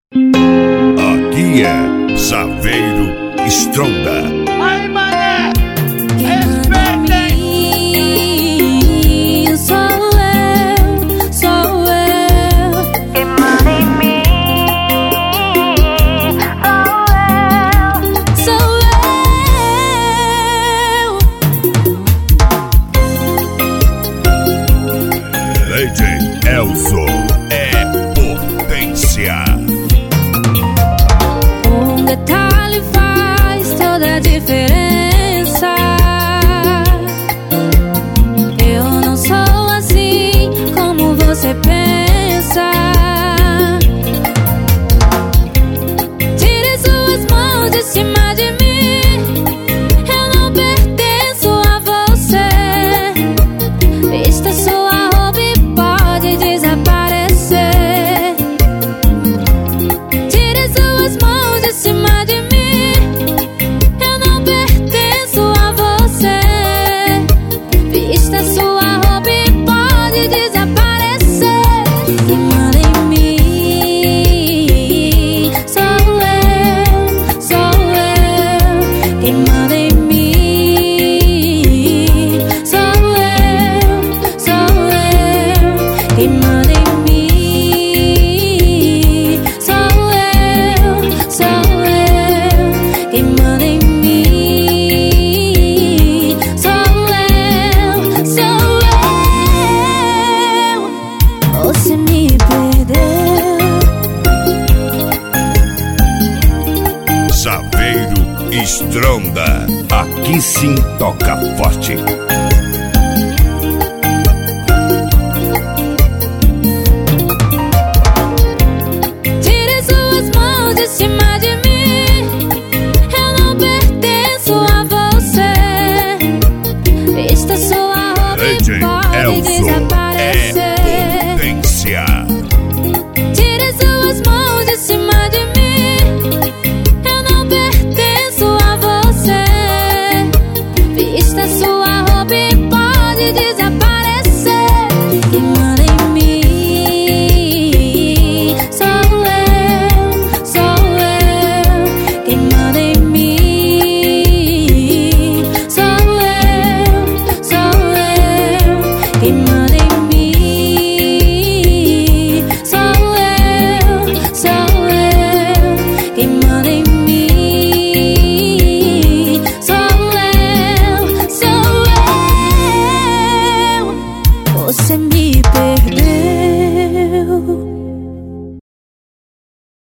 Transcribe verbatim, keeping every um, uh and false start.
Aqui é Saveiro Stronda. Aí, mané, respeita, hein? Sou eu, sou eu. Quem manda em mim sou eu. Sou eu. Lady Elzo é potência. Um detalhe faz toda a diferença. Eu não sou assim como você pensa. Tire suas mãos de cima de mim. Eu não pertenço a você. Vista sua roupa e pode desaparecer. Tire suas mãos de cima de mim. Eu não pertenço a você. Vista sua roupa e pode desaparecer. Quem manda em mim sou eu, sou eu. Quem manda em mim sou eu, sou eu. Quem manda em mim sou eu, sou eu. Quem manda em mim sou eu, sou eu. Você me perdeu. Saveiro Stronda. Aqui sim toca forte.